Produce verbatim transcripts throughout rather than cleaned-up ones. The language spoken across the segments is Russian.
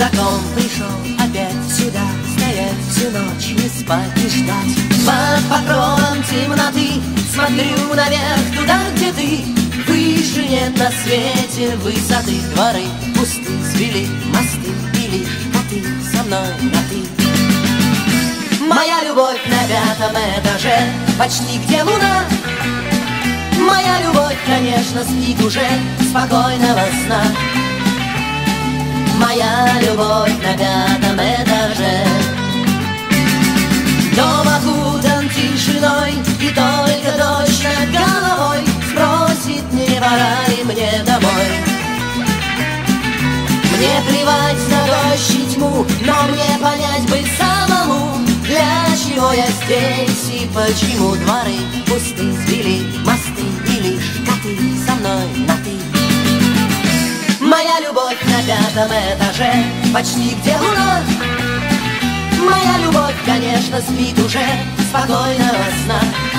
чудаком пришел опять сюда, стоять всю ночь, не спать и ждать. Под покровом темноты смотрю наверх, туда, где ты. Выше нет на свете высоты. Дворы пусты, свели мосты, и лишь коты со мной на ты. Моя любовь на пятом этаже, почти где луна. Моя любовь, конечно, спит уже, спокойного сна. Моя любовь на пятом этаже. Дом окутан тишиной, и только дождь над головой спросит, не пора ли мне домой. Мне плевать на дождь и тьму, но мне понять бы самому, для чего я здесь и почему. Дворы пусты, свели мосты, и лишь коты со мной на ты. Моя любовь на пятом этаже, почти где луна. Моя любовь, конечно, спит уже, спокойного сна.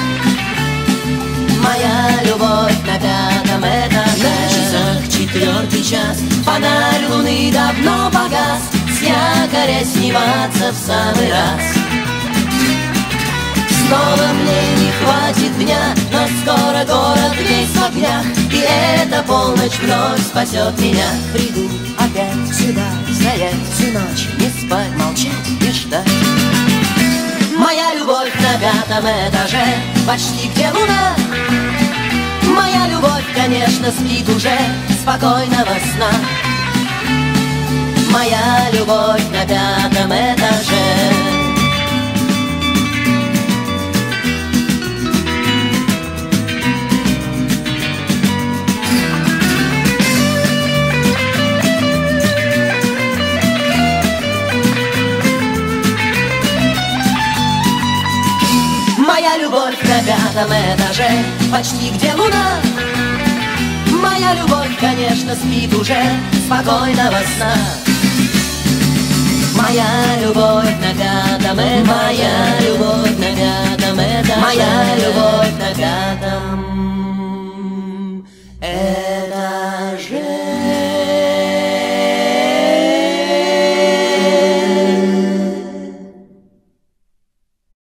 Моя любовь на пятом этаже. На часах четвертый час, фонарь луны давно погас, с якоря сниматься в самый раз. Снова мне не хватит дня, но скоро город весь в огнях, и эта полночь вновь спасет меня. Приду опять сюда, стоять всю ночь, не спать, молчать и ждать. Моя любовь на пятом этаже, почти где луна. Моя любовь, конечно, спит уже, спокойного сна. Моя любовь на пятом этаже. Моя любовь на пятом этаже, почти где луна. Моя любовь, конечно, спит уже, спокойного сна. Моя любовь на пятом этаже. Моя любовь на пятом этаже. Моя любовь на пятом.